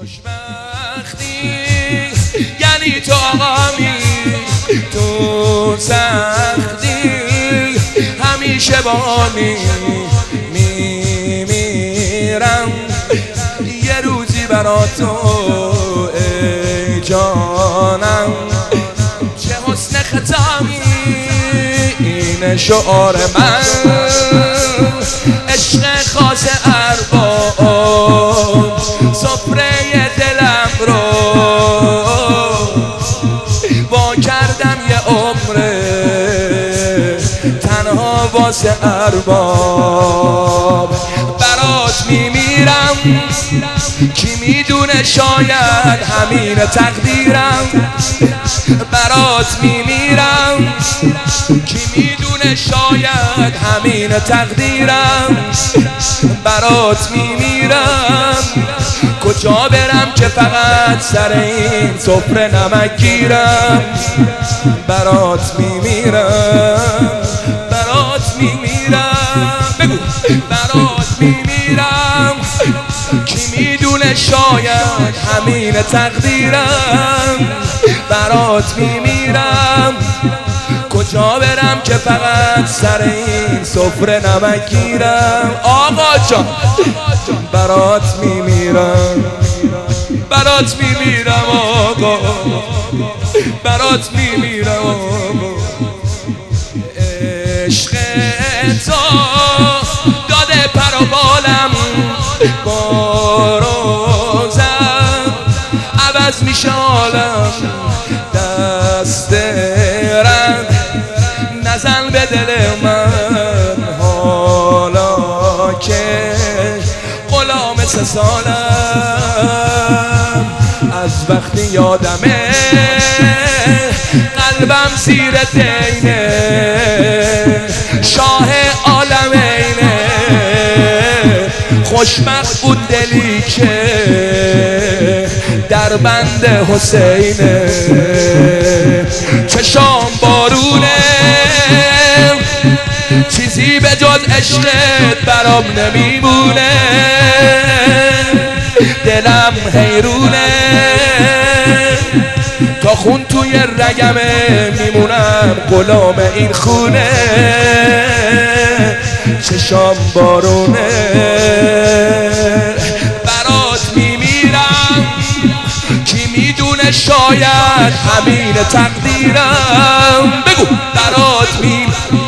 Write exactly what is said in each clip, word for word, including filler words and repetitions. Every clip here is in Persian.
خوشبختی یعنی تو آقامی تو سختی همیشه بانی میمیرم یه روزی برا تو ای جانم. چه حسن ختامی این شعار من عشق خاص ارباب سفره دلم رو با کردم یه عمره تنها واسه ارباب. برات میمیرم کی میدونه شاید همین تقدیرم. برات میمیرم کی میدونه شاید همین تقدیرم. برات میمیرم کجا برم که فقط سر این سفره نمک گیرم. برات میمیرم برات میمیرم بگو برات میمیرم کی میدونه شاید همین تقدیرم. برات میمیرم کجا برم که فقط سر این سفره نمک گیرم. آقا جان برات میمیرم برات میمیرم آقا برات میمیرم آقا. عشق تو داده پر و بالم با روزم عوض میشه عالم. دست رد نزن به دل من حالا که غلام سه سالم. از وقتی یادمه قلبم زیر دینه شاه عالمینه. خوشبخت بود دلی که در بند حسینه. چشام بارونه چیزی به جز عشقت برام نمیمونه. دلم حیرونه تا خون توی رگمه میمونم غلام این خونه. چشام بارونه برات میمیرم کی میدونه شاید همین تقدیرم. بگو برات میمیرم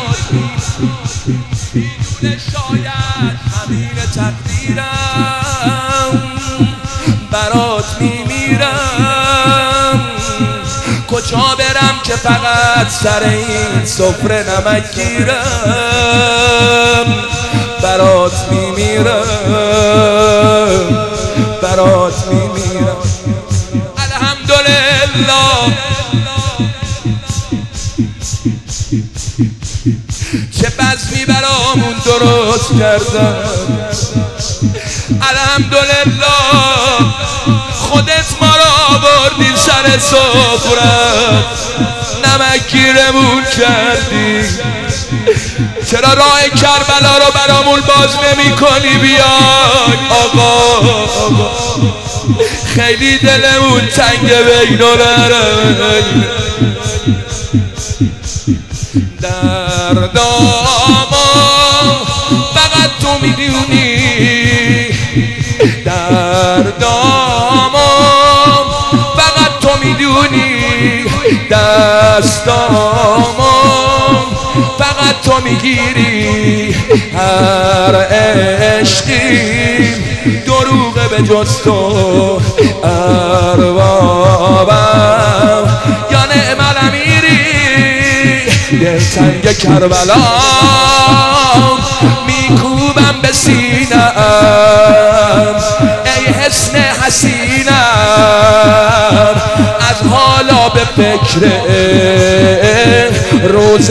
شاید همین تقدیرم. برات میمیرم کجا برم که فقط سر این سفره نمک گیرم. برات میمیرم برات میمیرم. الحمدلله چه بزمی برامون درست کردن. الحمدلله خودت ما را آوردی سر سفرت نمک گیرمون کردی. چرا راه کربلا رو برامون باز نمی کنی؟ بیای آقا آقا خیلی دلمون تنگه بین الحرمین. دردامو فقط تو میدونی دردامو فقط تو میدونی. دستامو فقط تو میگیری. هر عشقی دروغه به جز تو اربابم یا نعم الامیری. دلتنگ کربلا میکوبم به سینم ای حسن حسینم. از حالا به فکر روز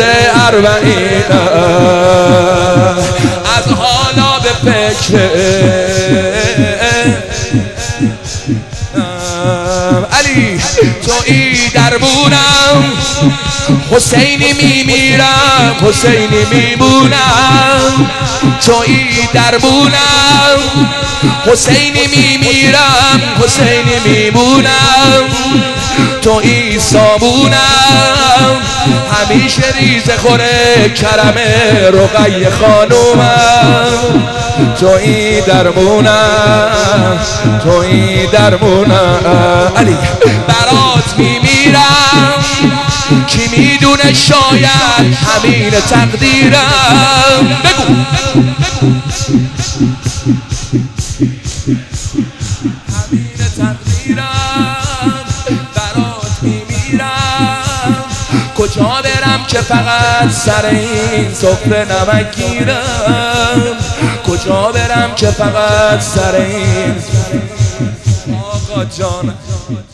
اربعینم. از حالا به فکر علی تویی درمونم، حسینی میمیرم حسینی میمونم، تویی درمونم، حسینی میمیرم حسینی میمونم، تویی صابونم، همیشه ریز خوره کرم رقیه خانومم، تویی درمونم تویی درمونم. علی برات میمیرم، کی میدونه شاید همین تقدیرم. بگو همین تقدیرم، برات میمیرم، کجا برم که فقط سر این سفره نمک گیرم، کجا برم که فقط سر این آقا جان